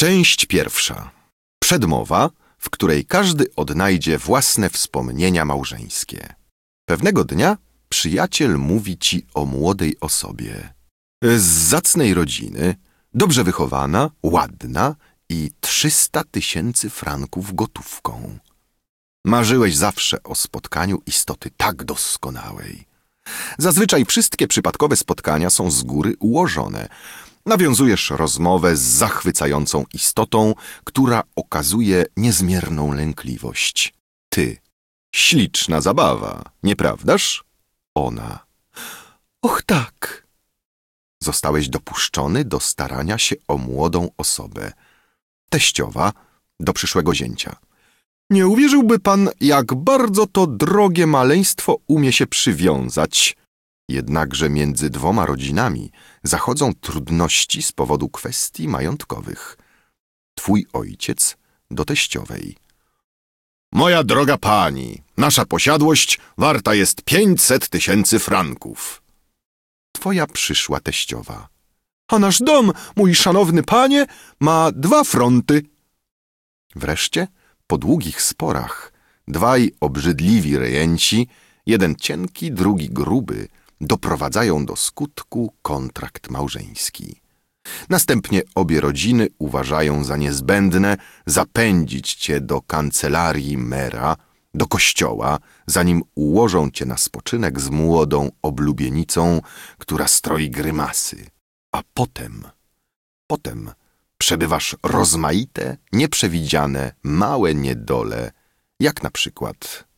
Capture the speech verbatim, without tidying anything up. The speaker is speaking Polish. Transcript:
Część pierwsza. Przedmowa, w której każdy odnajdzie własne wspomnienia małżeńskie. Pewnego dnia przyjaciel mówi ci o młodej osobie. Z zacnej rodziny, dobrze wychowana, ładna i trzysta tysięcy franków gotówką. Marzyłeś zawsze o spotkaniu istoty tak doskonałej. Zazwyczaj wszystkie przypadkowe spotkania są z góry ułożone. Nawiązujesz rozmowę z zachwycającą istotą, która okazuje niezmierną lękliwość. Ty. Śliczna zabawa, nieprawdaż? Ona. Och tak. Zostałeś dopuszczony do starania się o młodą osobę. Teściowa do przyszłego zięcia. Nie uwierzyłby pan, jak bardzo to drogie maleństwo umie się przywiązać. Jednakże między dwoma rodzinami zachodzą trudności z powodu kwestii majątkowych. Twój ojciec do teściowej. Moja droga pani, nasza posiadłość warta jest pięćset tysięcy franków. Twoja przyszła teściowa. A nasz dom, mój szanowny panie, ma dwa fronty. Wreszcie, po długich sporach, dwaj obrzydliwi rejenci, jeden cienki, drugi gruby, doprowadzają do skutku kontrakt małżeński. Następnie obie rodziny uważają za niezbędne zapędzić cię do kancelarii mera, do kościoła, zanim ułożą cię na spoczynek z młodą oblubienicą, która stroi grymasy. A potem, potem przebywasz rozmaite, nieprzewidziane, małe niedole, jak na przykład